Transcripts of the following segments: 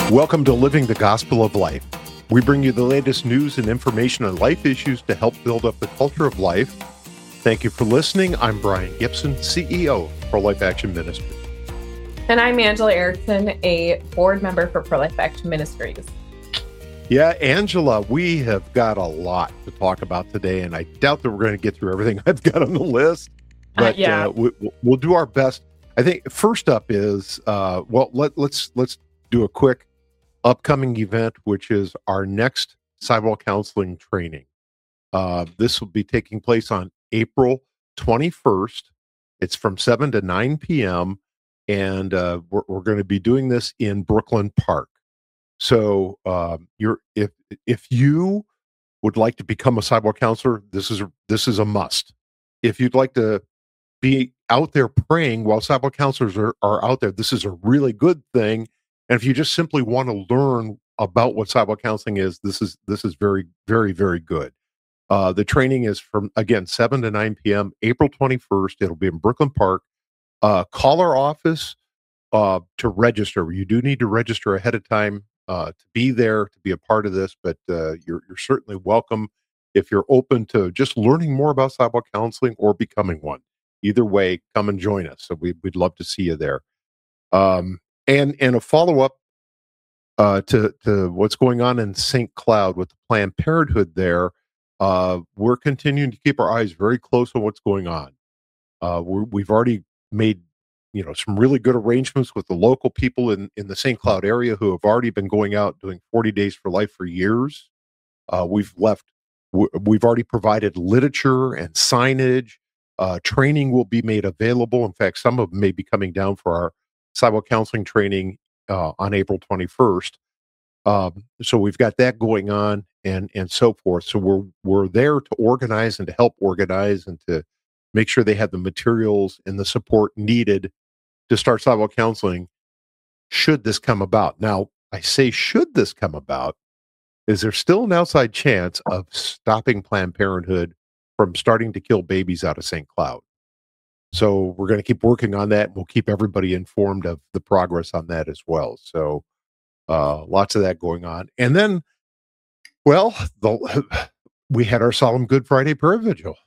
Welcome to Living the Gospel of Life. We bring you the latest news and information on life issues to help build up the culture of life. Thank you for listening. I'm Brian Gibson, CEO of Pro-Life Action Ministry. And I'm Angela Erickson, a board member for Pro-Life Action Ministries. Yeah, Angela, we have got a lot to talk about today, and I doubt that we're going to get through everything I've got on the list, but we'll do our best. I think first up is, let's do a quick upcoming event, which is our next sidewalk counseling training. This will be taking place on April 21st. It's from 7 to 9 p.m., and we're going to be doing this in Brooklyn Park. So if you would like to become a sidewalk counselor, this is a must. If you'd like to be out there praying while sidewalk counselors are out there, this is a really good thing. And if you just simply want to learn about what sidewalk counseling is, this is very, very, very good. The training is from, again, 7 to 9 p.m., April 21st. It'll be in Brooklyn Park. Call our office to register. You do need to register ahead of time to be there, to be a part of this, but you're certainly welcome if you're open to just learning more about sidewalk counseling or becoming one. Either way, come and join us. So we'd love to see you there. And a follow-up to what's going on in St. Cloud with the Planned Parenthood there, we're continuing to keep our eyes very close on what's going on. We've already made some really good arrangements with the local people in the St. Cloud area who have already been going out doing 40 Days for Life for years. We've already provided literature and signage. Training will be made available. In fact, some of them may be coming down for our sidewalk counseling training on April 21st. So we've got that going on and so forth. So we're there to organize and to help organize and to make sure they have the materials and the support needed to start sidewalk counseling should this come about. Now, I say should this come about, is there still an outside chance of stopping Planned Parenthood from starting to kill babies out of St. Cloud? So we're going to keep working on that. We'll keep everybody informed of the progress on that as well. So lots of that going on. And then, we had our solemn Good Friday prayer vigil.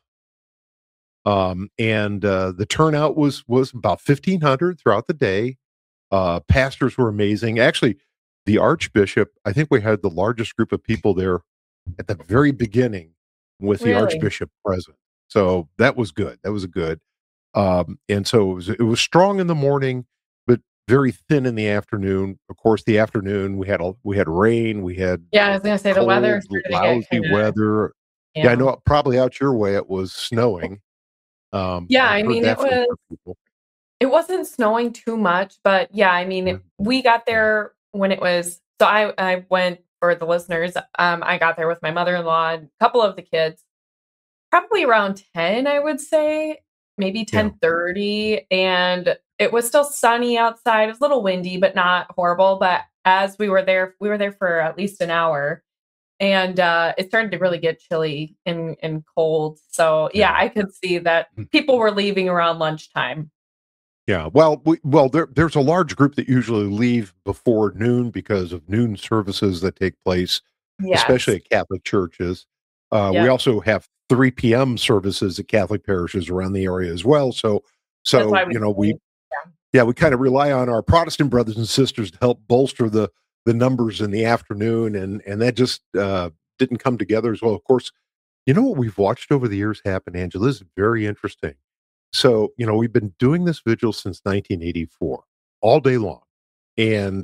And the turnout was about 1,500 throughout the day. Pastors were amazing. Actually, the Archbishop, I think we had the largest group of people there at the very beginning with the Archbishop present. So that was good. That was good. And so it was strong in the morning, but very thin in the afternoon. Of course, the afternoon we had rain. We had I was going to say cold, the weather, lousy weather. Yeah, I know. Probably out your way it was snowing. I mean it wasn't snowing too much, but we got there when it was. So I went, for the listeners. I got there with my mother-in-law and a couple of the kids, probably around 10, I would say. Maybe 10:30, and it was still sunny outside. It was a little windy, but not horrible. But as we were there for at least an hour, and it started to really get chilly and cold. So I could see that people were leaving around lunchtime. Yeah, there's a large group that usually leave before noon because of noon services that take place, especially at Catholic churches. We also have 3 p.m. services at Catholic parishes around the area as well. So we kind of rely on our Protestant brothers and sisters to help bolster the numbers in the afternoon, and that just didn't come together as well. Of course, what we've watched over the years happen, Angela, this is very interesting. So, we've been doing this vigil since 1984, all day long. And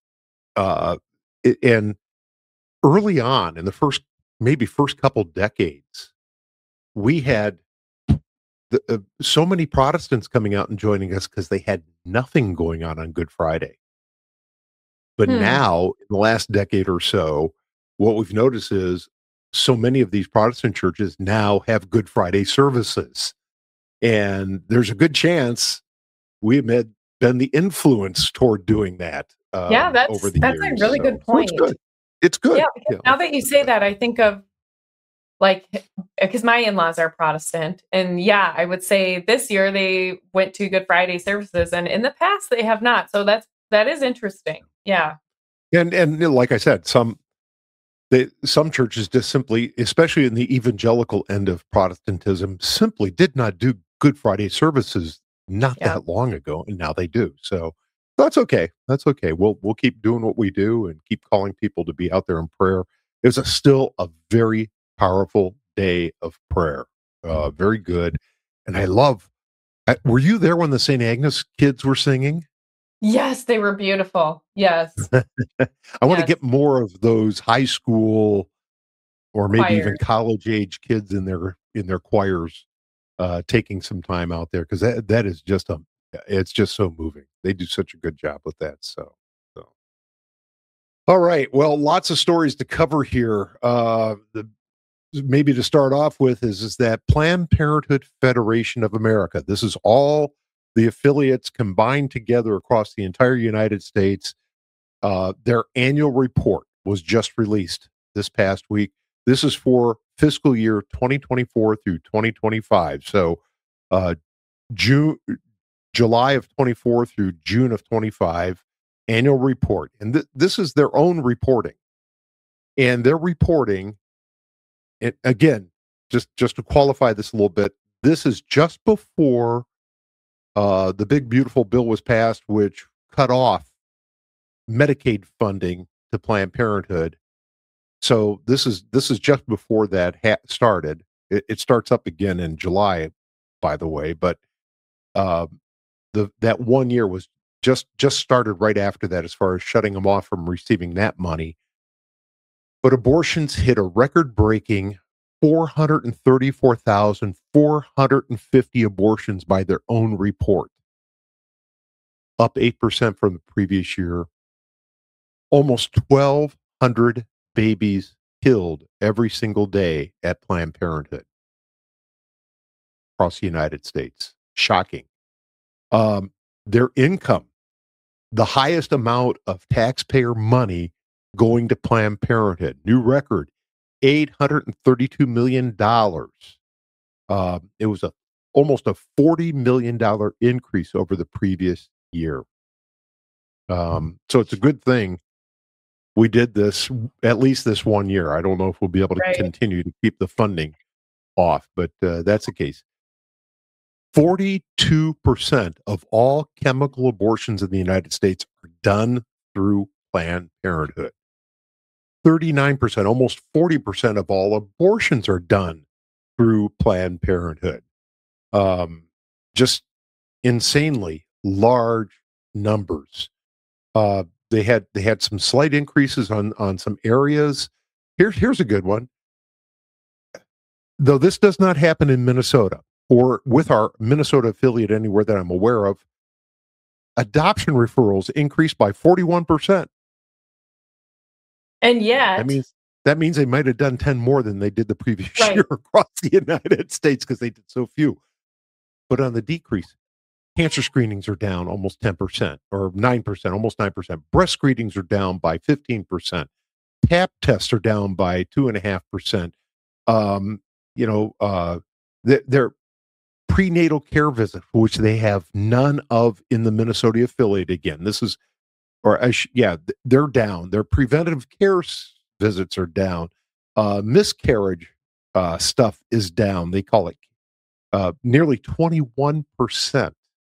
and early on in the first couple decades, we had so many Protestants coming out and joining us because they had nothing going on Good Friday. But now, in the last decade or so, what we've noticed is so many of these Protestant churches now have Good Friday services. And there's a good chance we have been the influence toward doing that over the years. That's a really good point. So it's good. Yeah, because now that you say that, I think of, because my in-laws are Protestant, and I would say this year they went to Good Friday services, and in the past they have not. So that is interesting. Yeah. And like I said, some churches just simply, especially in the evangelical end of Protestantism, simply did not do Good Friday services not that long ago, and now they do. So that's okay. That's okay. We'll keep doing what we do and keep calling people to be out there in prayer. It's still a very powerful day of prayer. Very good. And I love. Were you there when the St. Agnes kids were singing? Yes, they were beautiful. Yes. I want to get more of those high school or maybe choirs. Even college age kids in their choirs taking some time out there, because that is just it's just so moving. They do such a good job with that. So. All right. Well, lots of stories to cover here. Maybe to start off with is that Planned Parenthood Federation of America. This is all the affiliates combined together across the entire United States. Their annual report was just released this past week. This is for fiscal year 2024 through 2025. So July of 24 through June of 25, annual report. And this is their own reporting. And they're reporting, it, again, just to qualify this a little bit, this is just before the big beautiful bill was passed, which cut off Medicaid funding to Planned Parenthood. So this is just before that started. It starts up again in July, by the way, but that 1 year was just started right after that, as far as shutting them off from receiving that money. But abortions hit a record-breaking 434,450 abortions by their own report, up 8% from the previous year. Almost 1,200 babies killed every single day at Planned Parenthood across the United States. Shocking. Their income, the highest amount of taxpayer money going to Planned Parenthood, new record, $832 million. It was almost a $40 million increase over the previous year. So it's a good thing we did this at least this 1 year. I don't know if we'll be able to continue to keep the funding off, but that's the case. 42% of all chemical abortions in the United States are done through Planned Parenthood. 39%, almost 40% of all abortions are done through Planned Parenthood. Just insanely large numbers. They had some slight increases on some areas. Here's a good one. Though this does not happen in Minnesota or with our Minnesota affiliate anywhere that I'm aware of, adoption referrals increased by 41%. And yet, that means they might have done 10 more than they did the previous year across the United States, because they did so few. But on the decrease, cancer screenings are down almost 10% or 9%, almost 9%. Breast screenings are down by 15%. Pap tests are down by 2.5%. Their prenatal care visit, which they have none of in the Minnesota affiliate. Again, they're down. Their preventative care visits are down. Miscarriage stuff is down. They call it nearly 21%.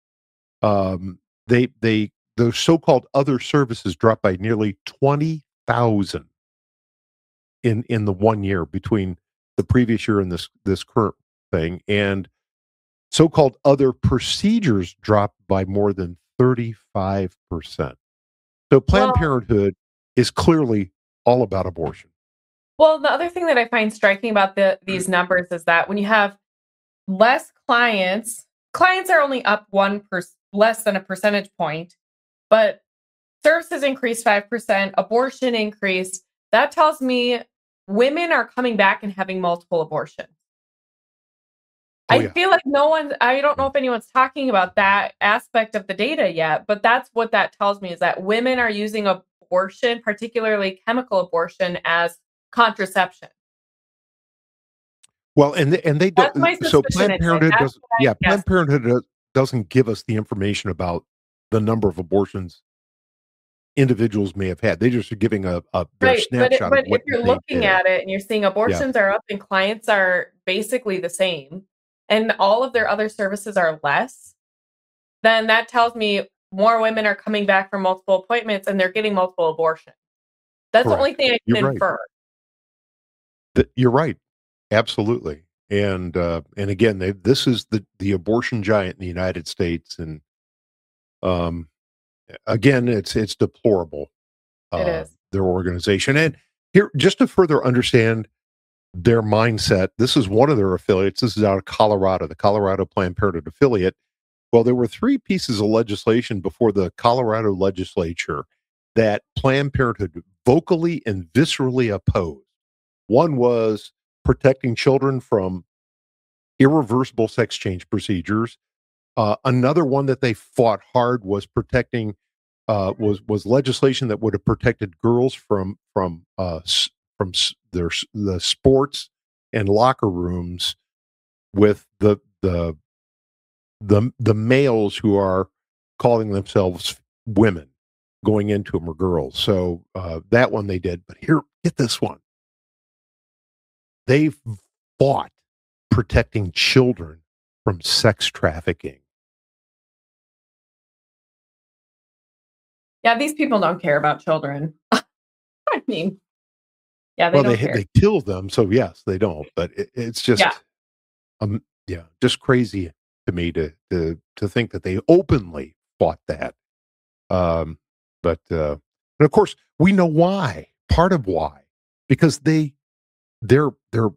Those so-called other services dropped by nearly 20,000 in the 1 year between the previous year and this current thing. And so-called other procedures dropped by more than 35%. So Planned Parenthood is clearly all about abortion. Well, the other thing that I find striking about these numbers is that when you have less clients are only up less than a percentage point, but services increased 5%, abortion increased. That tells me women are coming back and having multiple abortions. I feel like I don't know if anyone's talking about that aspect of the data yet, but that's what that tells me, is that women are using abortion, particularly chemical abortion, as contraception. Well, and they don't. So Planned Parenthood doesn't. Yeah, Planned Parenthood doesn't give us the information about the number of abortions individuals may have had. They just are giving their right. snapshot But of what if you're they looking did. at it and you're seeing abortions are up and clients are basically the same, and all of their other services are less, then that tells me more women are coming back for multiple appointments and they're getting multiple abortions. That's the only thing I can infer. You're right. Absolutely. And again, this is the abortion giant in the United States. And again, it's deplorable. It is. Their organization. And here, just to further understand their mindset, this is one of their affiliates. This is out of Colorado, the Colorado Planned Parenthood affiliate. Well, there were 3 pieces of legislation before the Colorado legislature that Planned Parenthood vocally and viscerally opposed. One was protecting children from irreversible sex change procedures. Another one that they fought hard was protecting was legislation that would have protected girls from the sports and locker rooms with the males who are calling themselves women going into them, or girls. So that one they did. But here, get this one. They fought protecting children from sex trafficking. Yeah, these people don't care about children. I mean, yeah, they care. They kill them, so yes, they don't. But it's just, just crazy to me to think that they openly fought that. But and of course, we know why. Part of why, because their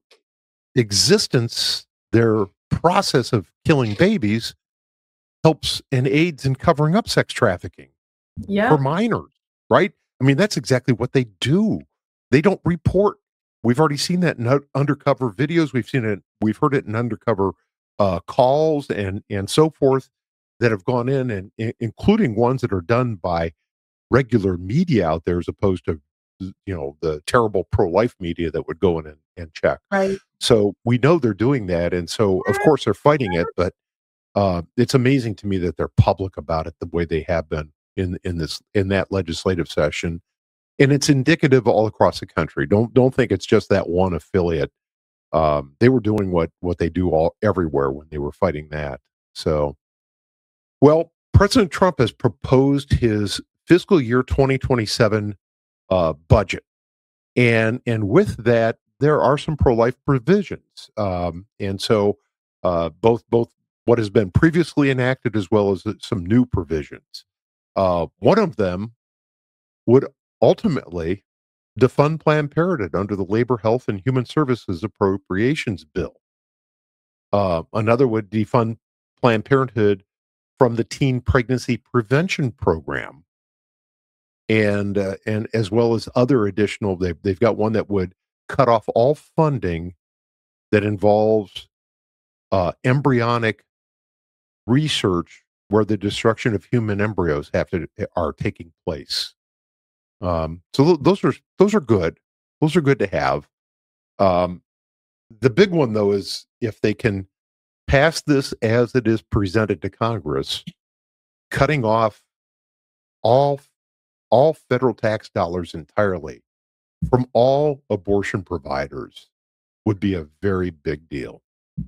existence, their process of killing babies helps and aids in covering up sex trafficking for minors, right? I mean, that's exactly what they do. They don't report. We've already seen that in undercover videos. We've heard it in undercover calls and so forth that have gone in, and including ones that are done by regular media out there, as opposed to the terrible pro-life media that would go in and check. Right. So we know they're doing that, and so of course they're fighting it. But it's amazing to me that they're public about it the way they have been in that legislative session, and it's indicative all across the country. Don't think it's just that one affiliate. They were doing what they do everywhere when they were fighting that. So, well, President Trump has proposed his fiscal year 2027 budget, and with that there are some pro-life provisions, and so both what has been previously enacted as well as some new provisions. One of them would ultimately defund Planned Parenthood under the Labor, Health, and Human Services Appropriations Bill. Another would defund Planned Parenthood from the Teen Pregnancy Prevention Program, and as well as other additional. They've got one that would cut off all funding that involves embryonic research where the destruction of human embryos are taking place. So those are good. Those are good to have. The big one, though, is if they can pass this as it is presented to Congress, cutting off all federal tax dollars entirely from all abortion providers would be a very big deal.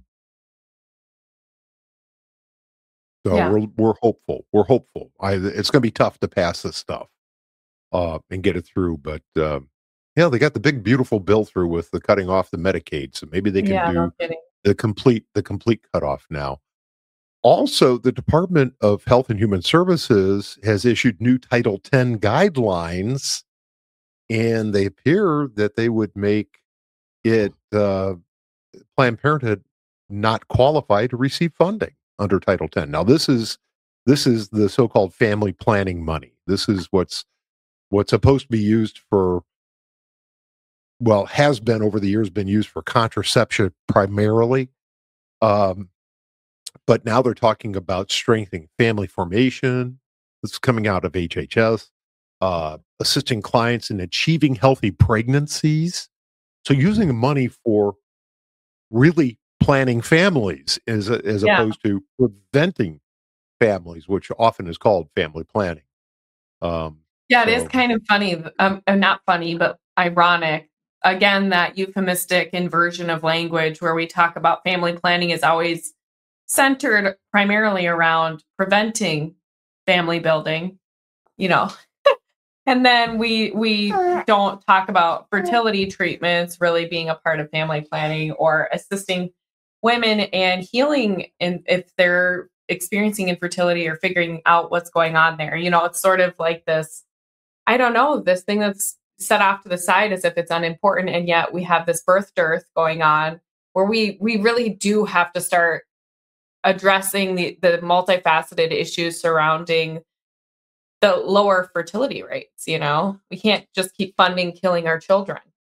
So we're hopeful. We're hopeful. It's going to be tough to pass this stuff and get it through, but they got the big beautiful bill through with the cutting off the Medicaid, so maybe they can do the complete cutoff now. Also, the Department of Health and Human Services has issued new Title X guidelines, and they appear that they would make it Planned Parenthood not qualify to receive funding under Title X. Now, this is the so-called family planning money. This is what's supposed to be used for, has been over the years been used for contraception primarily. But now they're talking about strengthening family formation. This is coming out of HHS, assisting clients in achieving healthy pregnancies. So using the money for really planning families as opposed to preventing families, which often is called family planning. Yeah, it is kind of funny. Not funny, but ironic. Again, that euphemistic inversion of language where we talk about family planning is always centered primarily around preventing family building, you know. And then we don't talk about fertility treatments really being a part of family planning or assisting women and healing if they're experiencing infertility or figuring out what's going on there. You know, it's sort of like this, I don't know, this thing that's set off to the side as if it's unimportant. And yet we have this birth dearth going on where we really do have to start addressing the multifaceted issues surrounding the lower fertility rates. You know, we can't just keep funding killing our children.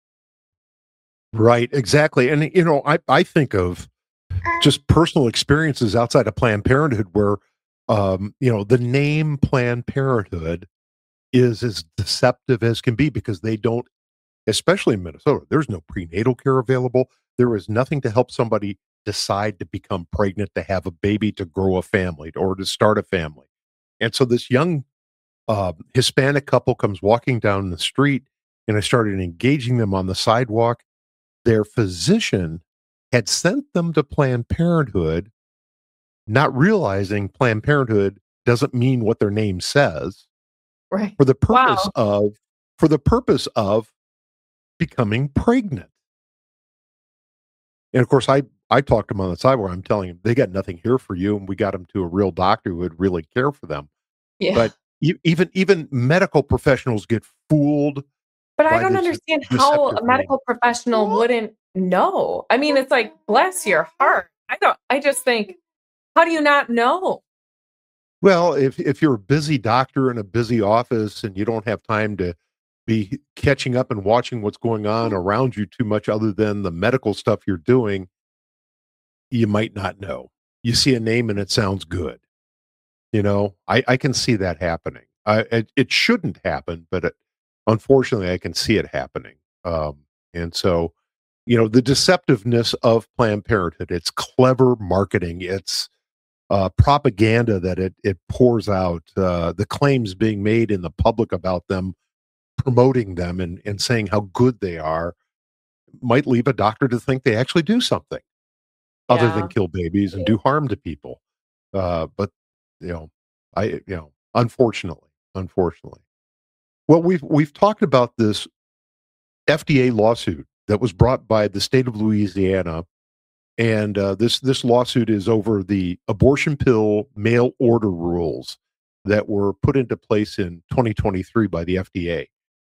Right, exactly. And, you know, I think of just personal experiences outside of Planned Parenthood where, you know, the name Planned Parenthood is as deceptive as can be because they don't, especially in Minnesota, there's no prenatal care available. There is nothing to help somebody decide to become pregnant, to have a baby, to grow a family, or to start a family. And so this young Hispanic couple comes walking down the street, and I started engaging them on the sidewalk. Their physician had sent them to Planned Parenthood, not realizing Planned Parenthood doesn't mean what their name says, right? For the purpose of becoming pregnant. And of course, I talked to them on the sidewalk. I'm telling them they got nothing here for you, and we got them to a real doctor who would really care for them. Yeah. But even medical professionals get fooled. But I don't understand how a medical professional wouldn't know. I mean, it's like, bless your heart. I just think, how do you not know? Well, if you're a busy doctor in a busy office and you don't have time to be catching up and watching what's going on around you too much other than the medical stuff you're doing, you might not know. You see a name and it sounds good. You know, I can see that happening. It shouldn't happen, but unfortunately, I can see it happening. And so, you know, the deceptiveness of Planned Parenthood, it's clever marketing, it's propaganda that it pours out, the claims being made in the public about them, promoting them and saying how good they are, might leave a doctor to think they actually do something other than kill babies and do harm to people. But unfortunately. Well, we've talked about this FDA lawsuit that was brought by the state of Louisiana, and this lawsuit is over the abortion pill mail order rules that were put into place in 2023 by the FDA.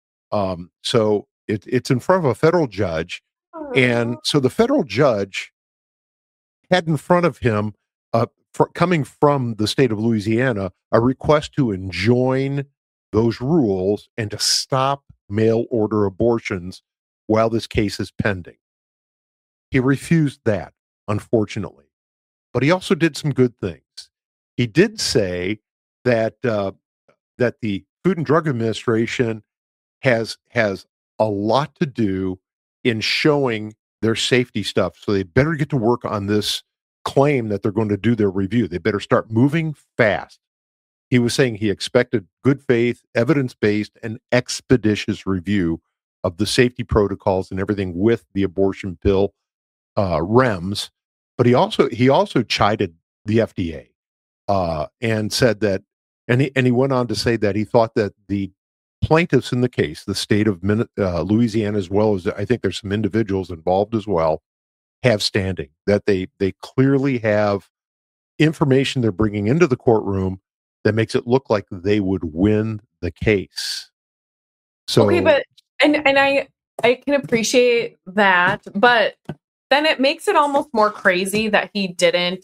So it's in front of a federal judge, and so the federal judge had in front of him, coming from the state of Louisiana, a request to enjoin those rules and to stop mail order abortions while this case is pending. He refused that, unfortunately, but he also did some good things. He did say that that the Food and Drug Administration has a lot to do in showing their safety stuff, so they better get to work on this claim that they're going to do their review. They better start moving fast. He was saying he expected good faith, evidence-based, and expeditious review of the safety protocols and everything with the abortion pill REMS. But he also chided the FDA and said that, and he went on to say that he thought that the plaintiffs in the case, the state of Louisiana, as well as I think there's some individuals involved as well, have standing, that they clearly have information they're bringing into the courtroom that makes it look like they would win the case. So okay, but and I can appreciate that, but then it makes it almost more crazy that he didn't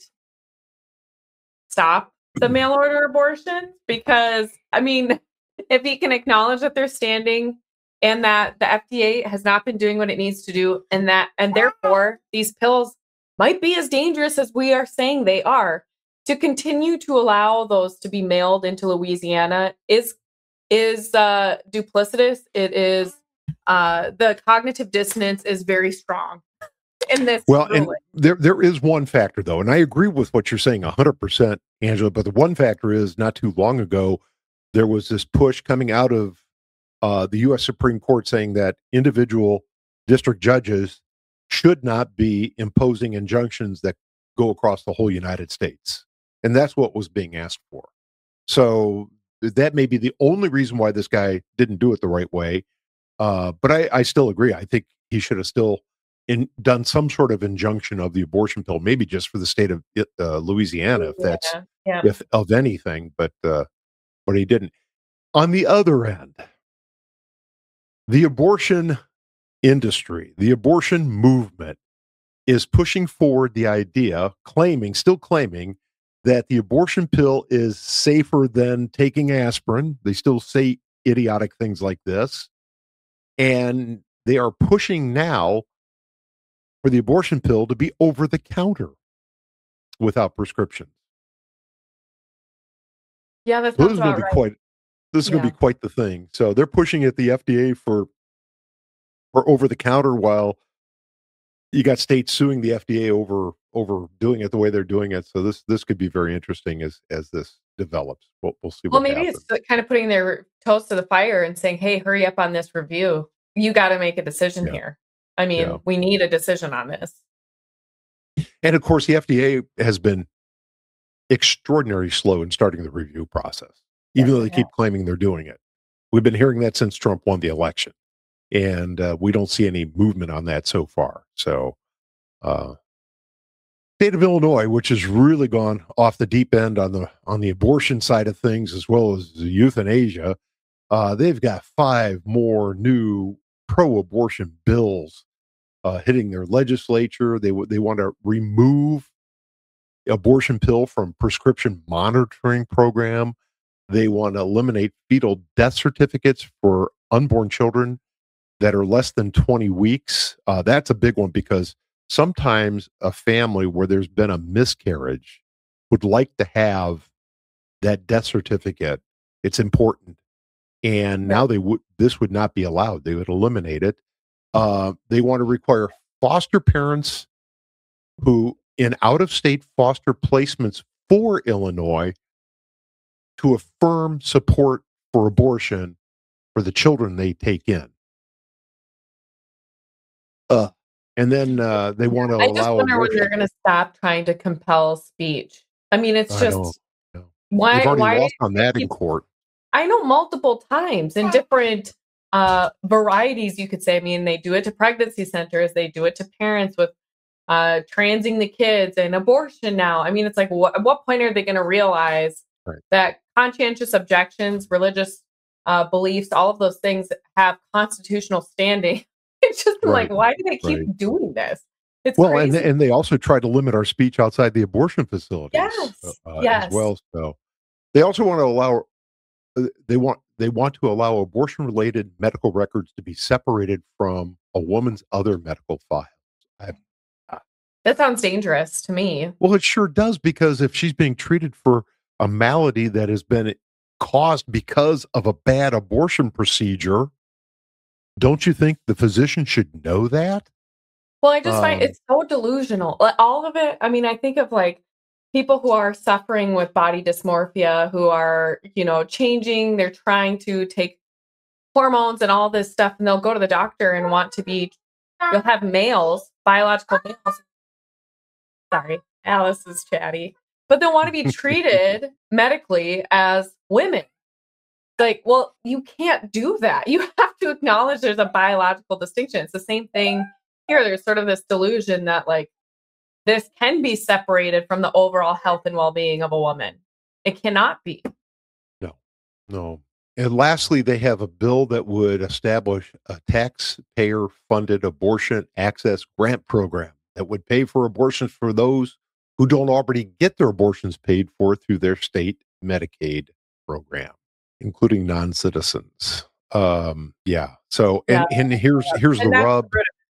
stop the mail order abortion, because I mean, if he can acknowledge that they're standing and that the FDA has not been doing what it needs to do, and therefore these pills might be as dangerous as we are saying they are, to continue to allow those to be mailed into Louisiana is duplicitous. It is the cognitive dissonance is very strong in this. Well, ruling. And there is one factor though, and I agree with what you're saying 100%, Angela. But the one factor is, not too long ago, there was this push coming out of the U.S. Supreme Court saying that individual district judges should not be imposing injunctions that go across the whole United States. And that's what was being asked for. So that may be the only reason why this guy didn't do it the right way. But I still agree. I think he should have still done some sort of injunction of the abortion pill, maybe just for the state of Louisiana, if that's if of anything. But he didn't. On the other end, the abortion industry, the abortion movement is pushing forward the idea, still claiming that the abortion pill is safer than taking aspirin. They still say idiotic things like this. And they are pushing now for the abortion pill to be over the counter without prescriptions. Yeah, that sounds about right. This is going to be quite the thing. So they're pushing at the FDA for over the counter, while you got states suing the FDA over doing it the way they're doing it. So this could be very interesting as this develops. We'll see. Well, maybe happens. It's kind of putting their toes to the fire and saying, "Hey, hurry up on this review. You got to make a decision here. I mean, we need a decision on this." And of course, the FDA has been extraordinarily slow in starting the review process, even though they keep claiming they're doing it. We've been hearing that since Trump won the election, and we don't see any movement on that so far. So, state of Illinois, which has really gone off the deep end on the abortion side of things, as well as the euthanasia, they've got 5 more new pro-abortion bills hitting their legislature. They want to remove abortion pill from prescription monitoring program. They want to eliminate fetal death certificates for unborn children that are less than 20 weeks. That's a big one, because sometimes a family where there's been a miscarriage would like to have that death certificate. It's important. And now this would not be allowed. They would eliminate it. They want to require foster parents who in out-of-state foster placements for Illinois to affirm support for abortion for the children they take in. And then they want to allow. I just wonder when they're going to stop trying to compel speech. I mean, it's just why they've already lost on that in court. I know multiple times in different varieties, you could say. I mean, they do it to pregnancy centers, they do it to parents with transing the kids and abortion now. I mean, it's like, at what point are they going to realize that conscientious objections, religious beliefs, all of those things have constitutional standing? It's just like, why do they keep doing this? It's crazy. And they also try to limit our speech outside the abortion facilities yes. as well. So they also want to allow, they want to allow abortion-related medical records to be separated from a woman's other medical files. That sounds dangerous to me. Well, it sure does, because if she's being treated for a malady that has been caused because of a bad abortion procedure, don't you think the physician should know that? Well, I just find it's so delusional. All of it. I mean, I think of like people who are suffering with body dysmorphia, who are, changing, they're trying to take hormones and all this stuff, and they'll go to the doctor and want to be, you'll have biological males. Sorry, Alice is chatty. But they'll want to be treated medically as women. Like, well, you can't do that. You have to acknowledge there's a biological distinction. It's the same thing here. There's sort of this delusion that like this can be separated from the overall health and well-being of a woman. It cannot be. No. And lastly, they have a bill that would establish a taxpayer-funded abortion access grant program that would pay for abortions for those who don't already get their abortions paid for through their state Medicaid program, including non-citizens. So, and here's the rub.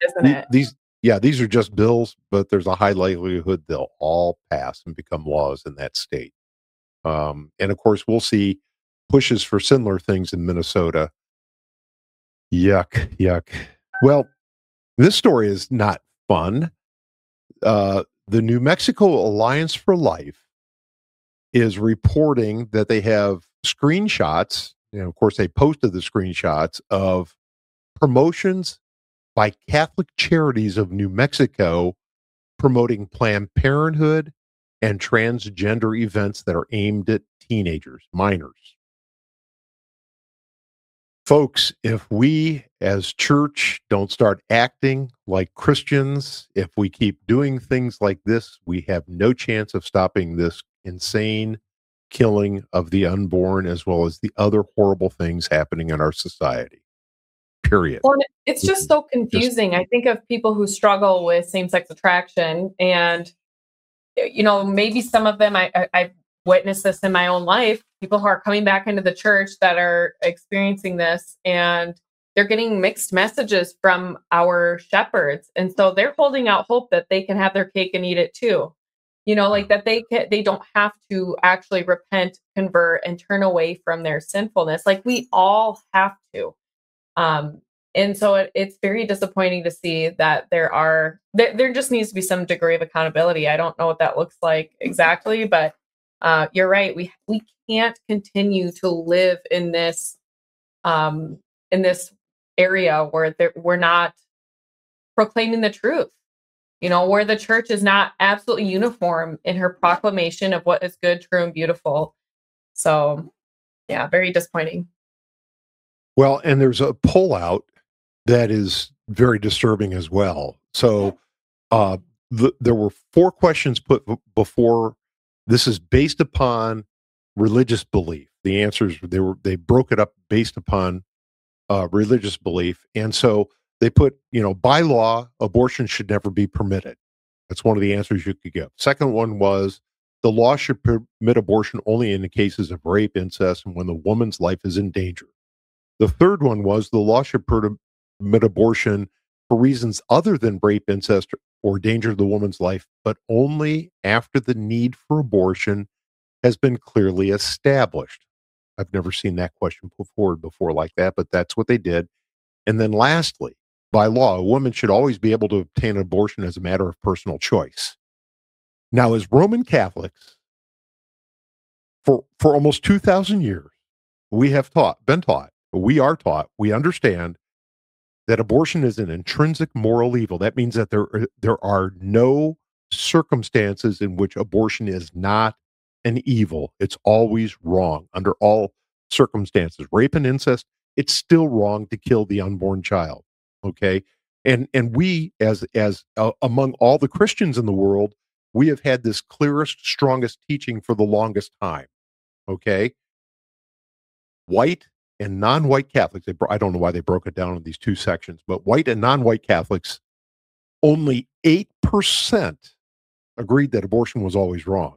These are just bills, but there's a high likelihood they'll all pass and become laws in that state. And of course, we'll see pushes for similar things in Minnesota. Yuck. Well, this story is not fun. The New Mexico Alliance for Life is reporting that they have screenshots. Of course, they posted the screenshots of promotions by Catholic Charities of New Mexico promoting Planned Parenthood and transgender events that are aimed at teenagers, minors. Folks, if we as church don't start acting like Christians, if we keep doing things like this, we have no chance of stopping this insane killing of the unborn, as well as the other horrible things happening in our society. Period. Well, it's just so confusing. I think of people who struggle with same-sex attraction, and maybe some of them, I've witnessed this in my own life, people who are coming back into the church that are experiencing this, and they're getting mixed messages from our shepherds. And so they're holding out hope that they can have their cake and eat it too. Like that they don't have to actually repent, convert, and turn away from their sinfulness. Like we all have to. And so it's very disappointing to see that there just needs to be some degree of accountability. I don't know what that looks like exactly, but you're right. We can't continue to live in this area where we're not proclaiming the truth, where the church is not absolutely uniform in her proclamation of what is good, true, and beautiful. So yeah, very disappointing. Well, and there's a pullout that is very disturbing as well. So there were 4 questions put before. This is based upon religious belief. The answers, they broke it up based upon religious belief. And so they put, by law, abortion should never be permitted. That's one of the answers you could give. Second one was the law should permit abortion only in the cases of rape, incest, and when the woman's life is in danger. The third one was the law should permit abortion for reasons other than rape, incest, or danger to the woman's life, but only after the need for abortion has been clearly established. I've never seen that question put forward before like that, but that's what they did. And then lastly, by law, a woman should always be able to obtain an abortion as a matter of personal choice. Now, as Roman Catholics, for almost 2,000 years, we are taught, we understand that abortion is an intrinsic moral evil. That means that there are no circumstances in which abortion is not an evil. It's always wrong under all circumstances. Rape and incest, it's still wrong to kill the unborn child. Okay. And we, as among all the Christians in the world, we have had this clearest, strongest teaching for the longest time. Okay. White and non-white Catholics, I don't know why they broke it down in these 2 sections, but white and non-white Catholics, only 8% agreed that abortion was always wrong.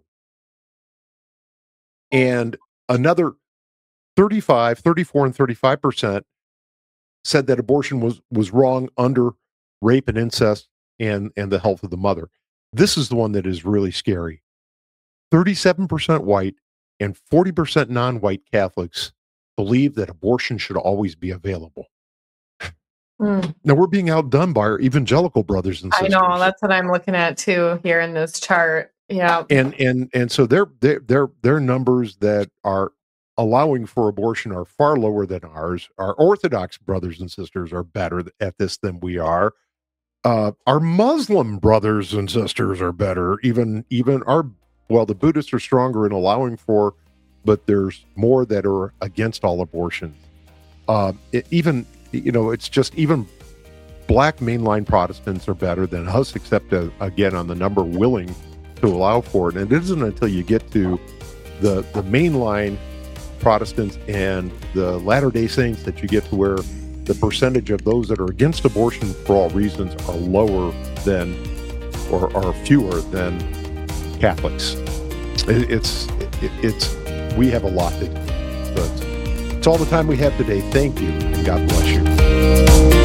And another 34 and 35% said that abortion was wrong under rape and incest and the health of the mother. This is the one that is really scary. 37% white and 40% non-white Catholics believe that abortion should always be available. Now we're being outdone by our evangelical brothers and sisters. I know, that's what I'm looking at too here in this chart. Yeah. And so their numbers that are allowing for abortion are far lower than ours. Our Orthodox brothers and sisters are better at this than we are. Our Muslim brothers and sisters are better. Even the Buddhists are stronger in allowing for, but there's more that are against all abortions. It's just even black mainline Protestants are better than us, except again on the number willing to allow for it. And it isn't until you get to the mainline Protestants and the Latter-day Saints that you get to where the percentage of those that are against abortion for all reasons are lower than or are fewer than Catholics. We have a lot to do. But it's all the time we have today. Thank you, and God bless you.